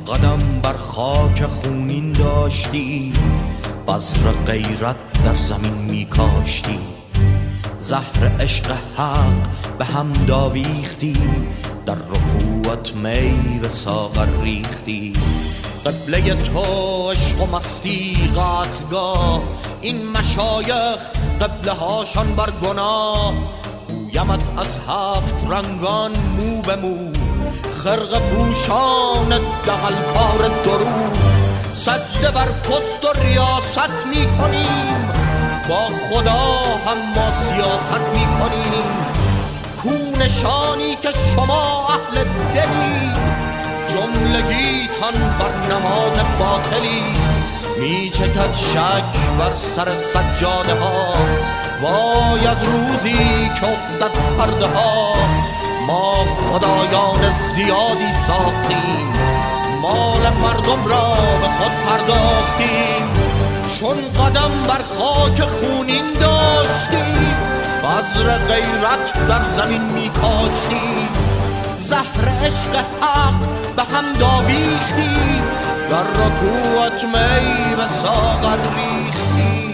قدم بر خاک خونین داشتی، بذر غیرت در زمین می کاشتی. زهر عشق حق به هم داویختی، در رکوعت می به ساغر ریختی. قبله تو عشق و مستی قطعگاه، این مشایخ قبله هاشان بر گناه. گویمت از هفت رنگان مو به مو، خرق پوشان دغلکار درود. سجده بر پست و ریاست می کنیم، با خدا هم ما سیاست می کنیم. کو نشانی که شما اهل دلی، جملگیتان بر نماز باطلی. می چکد شک بر سر سجاده ها، وای از روزی که افتد پرده ها. ما خدایان زیادی ساختیم، مال مردم را به خود پرداختیم. چون قدم بر خاک خونین داشتیم، بذر غیرت در زمین می کاشتیم. زهر عشق حق به هم داویختی، در رکوعت می به ساغر ریختی.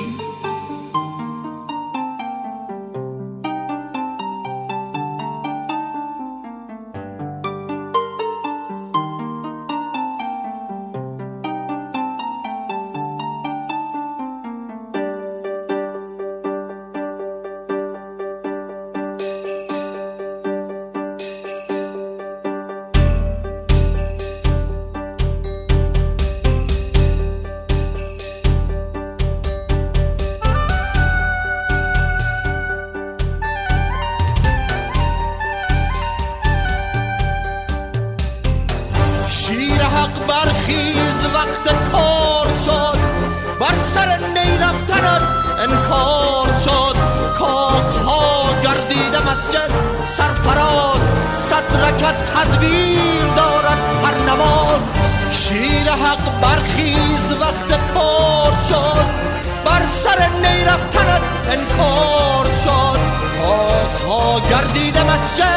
برخیز وقت کار شد، بر سر نی رفتنت انکار شد. کاخها گردیده مسجد سرفراز، صد رکعت تزویر دارد هر نماز. شیر حق برخیز وقت کار شد، بر سر نی رفتنت انکار شد. کاخها گردیده مسجد